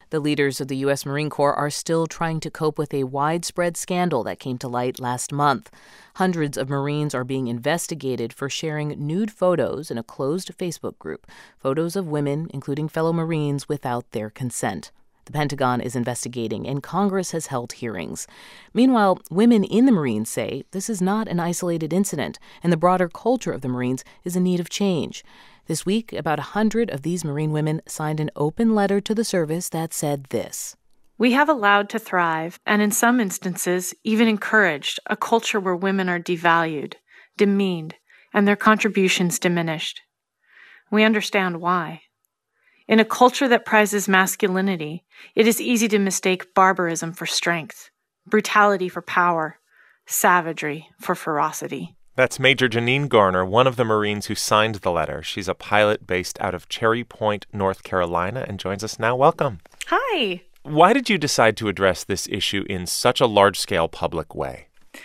The leaders of the U.S. Marine Corps are still trying to cope with a widespread scandal that came to light last month. Hundreds of Marines are being investigated for sharing nude photos in a closed Facebook group, photos of women, including fellow Marines, without their consent. The Pentagon is investigating, and Congress has held hearings. Meanwhile, women in the Marines say this is not an isolated incident, and the broader culture of the Marines is in need of change. This week, about 100 of these Marine women signed an open letter to the service that said this. We have allowed to thrive, and in some instances, even encouraged, a culture where women are devalued, demeaned, and their contributions diminished. We understand why. In a culture that prizes masculinity, it is easy to mistake barbarism for strength, brutality for power, savagery for ferocity. That's Major Janine Garner, one of the Marines who signed the letter. She's a pilot based out of Cherry Point, North Carolina, and joins us now. Welcome. Hi. Why did you decide to address this issue in such a large-scale public way?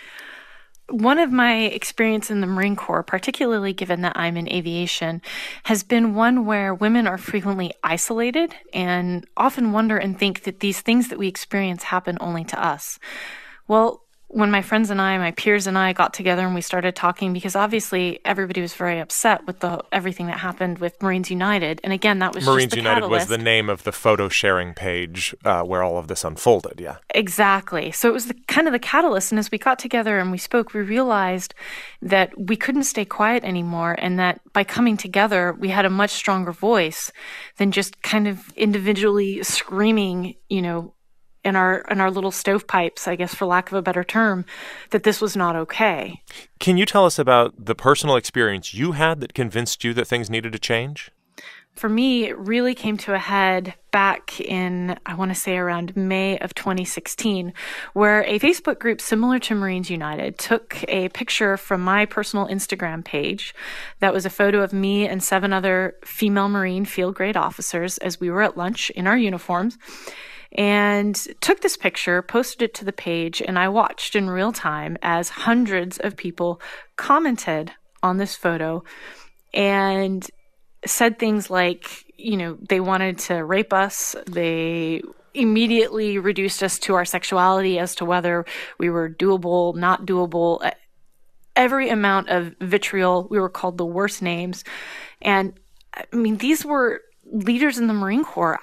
One of my experience in the Marine Corps, particularly given that I'm in aviation, has been one where women are frequently isolated and often wonder and think that these things that we experience happen only to us. Well, when my friends and I, my peers and I got together and we started talking, because obviously everybody was very upset with everything that happened with Marines United. And again, that was Marines just the United catalyst. was the name of the photo sharing page where all of this unfolded, yeah. Exactly. So it was kind of the catalyst. And as we got together and we spoke, we realized that we couldn't stay quiet anymore, and that by coming together, we had a much stronger voice than just kind of individually screaming, in our little stovepipes, I guess, for lack of a better term, that this was not okay. Can you tell us about the personal experience you had that convinced you that things needed to change? For me, it really came to a head back in, I want to say around May of 2016, where a Facebook group similar to Marines United took a picture from my personal Instagram page. That was a photo of me and 7 other female Marine field grade officers as we were at lunch in our uniforms, and took this picture, posted it to the page, and I watched in real time as hundreds of people commented on this photo and said things like, they wanted to rape us. They immediately reduced us to our sexuality as to whether we were doable, not doable. Every amount of vitriol. We were called the worst names. And these were leaders in the Marine Corps.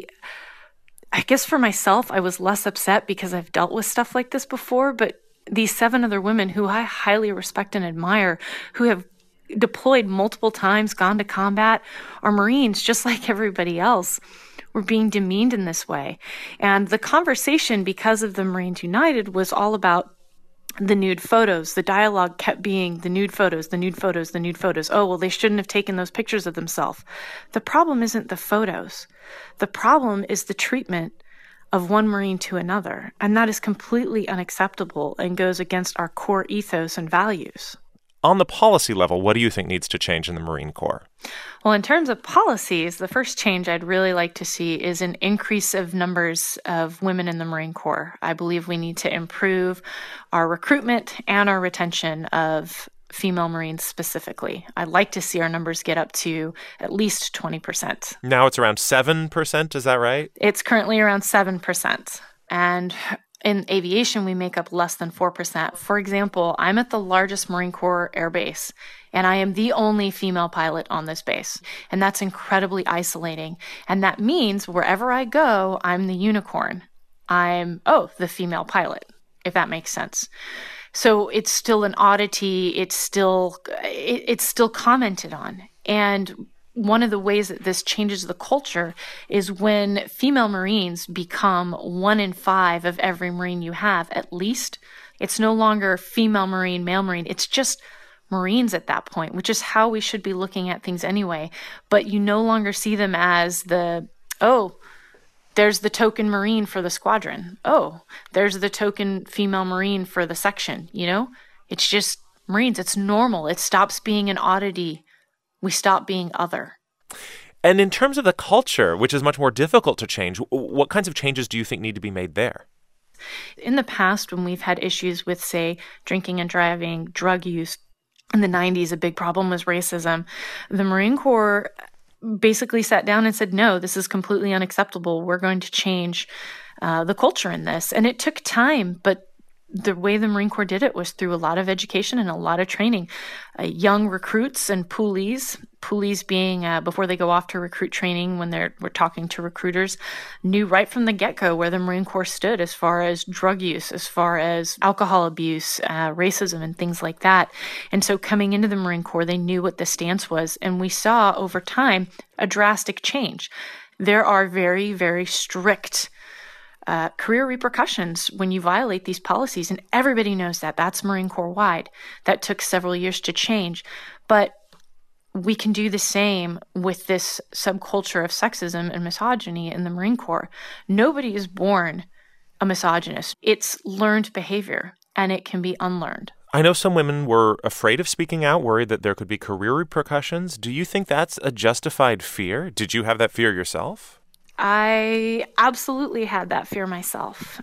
I guess for myself, I was less upset because I've dealt with stuff like this before, but these 7 other women who I highly respect and admire, who have deployed multiple times, gone to combat, are Marines just like everybody else, were being demeaned in this way. And the conversation, because of the Marines United, was all about the nude photos. The dialogue kept being the nude photos, the nude photos, the nude photos. Oh, well, they shouldn't have taken those pictures of themselves. The problem isn't the photos. The problem is the treatment of one Marine to another. And that is completely unacceptable and goes against our core ethos and values. On the policy level, what do you think needs to change in the Marine Corps? Well, in terms of policies, the first change I'd really like to see is an increase of numbers of women in the Marine Corps. I believe we need to improve our recruitment and our retention of female Marines specifically. I'd like to see our numbers get up to at least 20%. Now it's around 7%, is that right? It's currently around 7%. And in aviation, we make up less than 4%. For example, I'm at the largest Marine Corps air base, and I am the only female pilot on this base. And that's incredibly isolating. And that means wherever I go, I'm the unicorn. I'm, the female pilot, if that makes sense. So it's still an oddity. It's still commented on. And one of the ways that this changes the culture is when female Marines become 1 in 5 of every Marine you have, at least. It's no longer female Marine, male Marine. It's just Marines at that point, which is how we should be looking at things anyway. But you no longer see them as there's the token Marine for the squadron. There's the token female Marine for the section, It's just Marines. It's normal. It stops being an oddity. We stop being other. And in terms of the culture, which is much more difficult to change, what kinds of changes do you think need to be made there? In the past, when we've had issues with, say, drinking and driving, drug use, in the 90s, a big problem was racism. The Marine Corps basically sat down and said, no, this is completely unacceptable. We're going to change the culture in this. And it took time, but the way the Marine Corps did it was through a lot of education and a lot of training. Young recruits and poolies being before they go off to recruit training, when we're talking to recruiters, knew right from the get-go where the Marine Corps stood as far as drug use, as far as alcohol abuse, racism, and things like that. And so coming into the Marine Corps, they knew what the stance was. And we saw over time a drastic change. There are very, very strict career repercussions when you violate these policies, and everybody knows that. That's Marine Corps wide. That took several years to change, but we can do the same with this subculture of sexism and misogyny in the Marine Corps. Nobody is born a misogynist. It's learned behavior, and it can be unlearned. I know some women were afraid of speaking out, worried that there could be career repercussions. Do you think that's a justified fear? Did you have that fear yourself? I absolutely had that fear myself.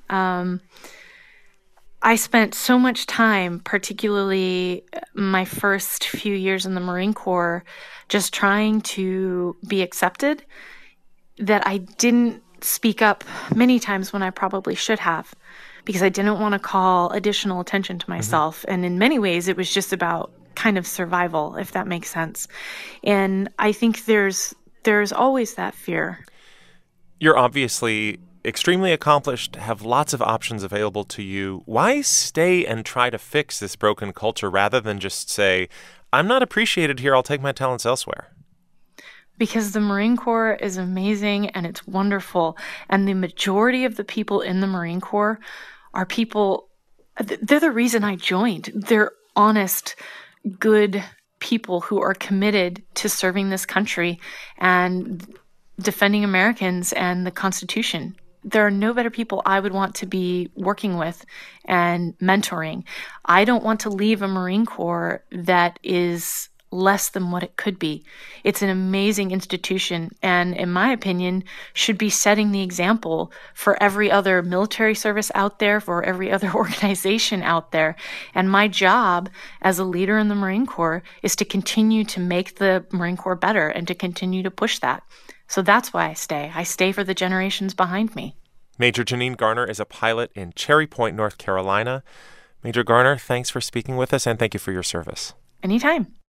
I spent so much time, particularly my first few years in the Marine Corps, just trying to be accepted, that I didn't speak up many times when I probably should have, because I didn't want to call additional attention to myself. And in many ways, it was just about kind of survival, if that makes sense. And I think there's always that fear. You're obviously extremely accomplished, have lots of options available to you. Why stay and try to fix this broken culture rather than just say, I'm not appreciated here, I'll take my talents elsewhere? Because the Marine Corps is amazing and it's wonderful. And the majority of the people in the Marine Corps are people, they're the reason I joined. They're honest, good people who are committed to serving this country and defending Americans and the Constitution. There are no better people I would want to be working with and mentoring. I don't want to leave a Marine Corps that is less than what it could be. It's an amazing institution and, in my opinion, should be setting the example for every other military service out there, for every other organization out there. And my job as a leader in the Marine Corps is to continue to make the Marine Corps better and to continue to push that. So that's why I stay. I stay for the generations behind me. Major Janine Garner is a pilot in Cherry Point, North Carolina. Major Garner, thanks for speaking with us, and thank you for your service. Anytime.